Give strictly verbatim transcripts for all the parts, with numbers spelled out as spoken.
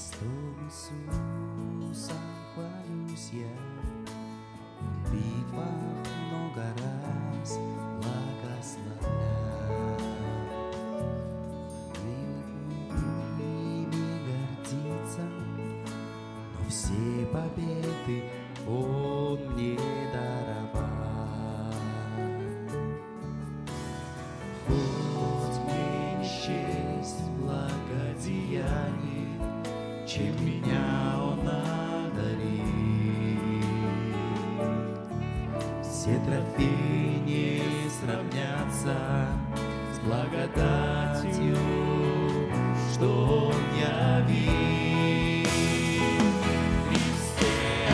Христом Иисусом хвалюсь я, в битвах много раз благословлял. Ими гордиться, но все победы Он мне даровал. Хоть меньше благодеяний, чем меня Он одарит, все трофеи не сравнятся с благодатью, что Он явил. Христе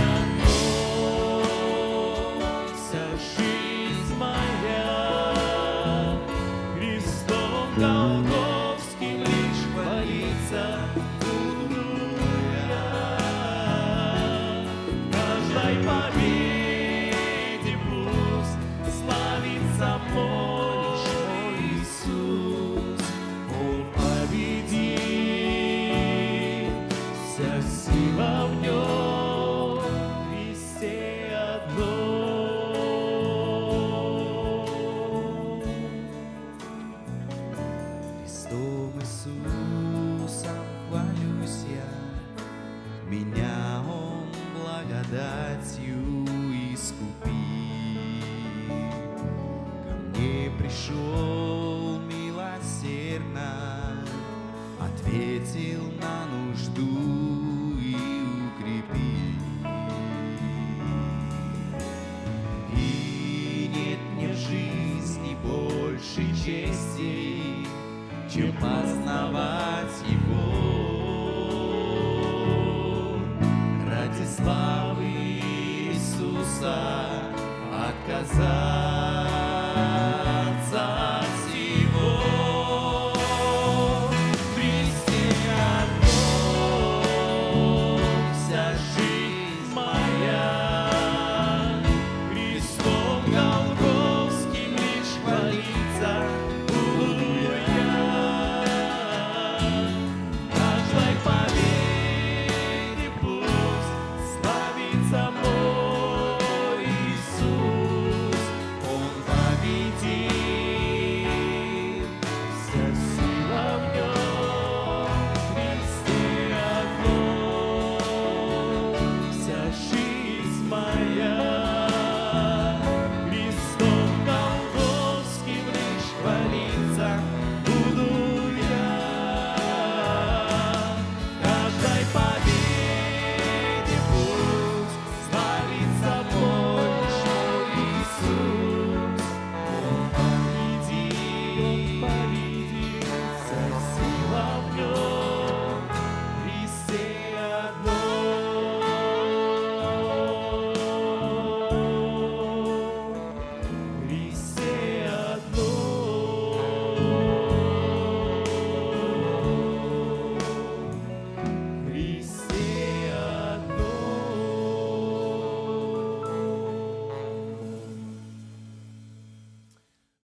одном вся жизнь моя, Христом Голгофским лишь хвалиться буду я. В каждой победе пусть славится мой Иисус. Он победил, вся сила в Нем, Христе одном. Христом Иисусом хвалюсь я, меня Он благодатью искупил. Ко мне пришел милосердно, ответил на нужду и укрепил. И нет мне в жизни больше чести, чем познавать Его. Ради славы Иисуса отказаться